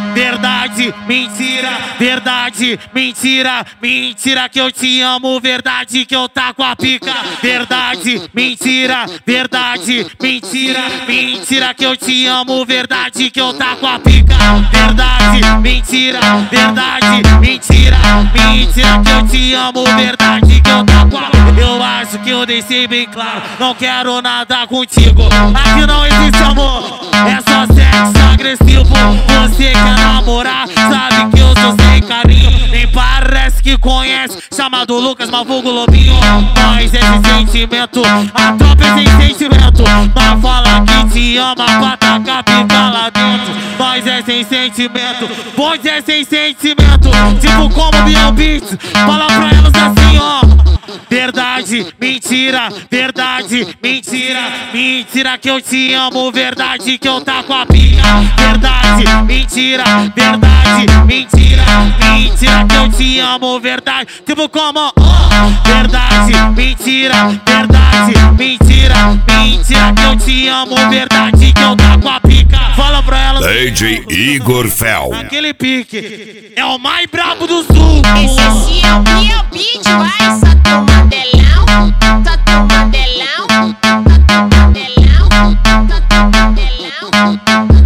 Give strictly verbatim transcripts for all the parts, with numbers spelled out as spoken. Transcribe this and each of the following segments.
verdade, mentira, verdade, mentira, mentira que eu te amo, verdade que eu tá com a pica, verdade, mentira, verdade, mentira, mentira que eu te amo, verdade que eu tá com a pica, verdade, mentira, verdade, mentira, mentira que eu te amo, verdade que eu tá com a pica. Eu acho que eu deixei bem claro, não quero nada contigo, aqui não existe amor, é só sexo agressivo. Você quer namorar, sabe que eu sou sem carinho, nem parece que conhece, chamado Lucas, mas vulgo Lobinho. Mas esse sentimento, a tropa é sem sentimento, mas fala que te ama pra tacar pica lá dentro. Mas é sem sentimento, pois é sem sentimento, tipo como Biel Beats, fala pra elas assim ó. Verdade, mentira, verdade, mentira, mentira que eu te amo, verdade que eu tá com a pica, verdade, mentira, verdade, mentira, mentira que eu te amo, verdade, tipo como oh. Verdade, mentira, verdade, mentira, mentira que eu te amo, verdade que eu tá com a pica. Fala pra ela D J Igor Fel. Aquele pique é o mais brabo do sul. Esse aqui é o Biel Beats, vai só toma delão, só toma delão, só toma delão, só toma delão.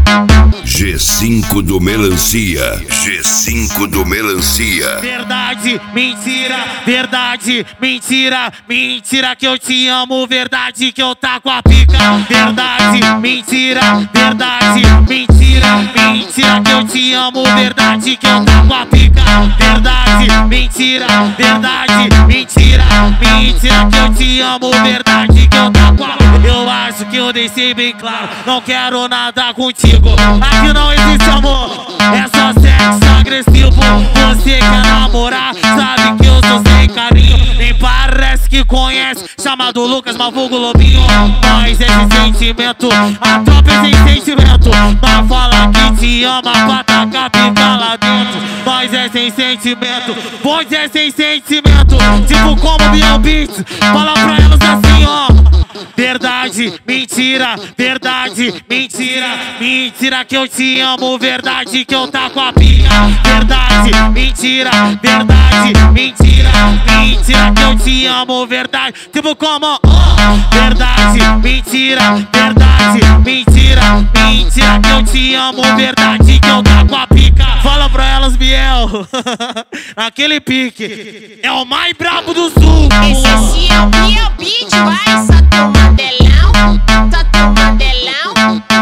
G cinco do Melancia, G cinco do Melancia. Verdade, mentira, verdade, mentira, mentira que eu te amo, verdade que eu tá com a pica, verdade, mentira, verdade, mentira, mentira que eu te amo, verdade que eu tá com a pica, verdade, mentira, verdade, mentira, mentira que eu te amo, verdade que eu tá com a pica. Eu acho que eu deixei bem claro, não quero nada contigo, aqui não existe amor, é só sexo agressivo. Você quer namorar, sabe que eu sou sem carinho, nem parece que conhece, chamado Lucas, mas vulgo Lobinho. Mas esse sentimento, a tropa é sem sentimento, mas fala que te ama pra tacar pica lá dentro. Mas é sem sentimento, pois é sem sentimento, tipo como Biel Beats, fala pra elas assim ó. Verdade, mentira, verdade, mentira, mentira que eu te amo, verdade que eu tá com a pica, verdade, mentira, verdade, mentira, mentira que eu te amo, verdade, tipo como oh. Verdade, mentira, verdade, mentira, mentira que eu te amo, verdade que eu tá com a pica. Fala pra elas, Biel, aquele pique é o mais brabo do sul. Esse aqui é o Biel Beats, vai só toma delão, só toma delão.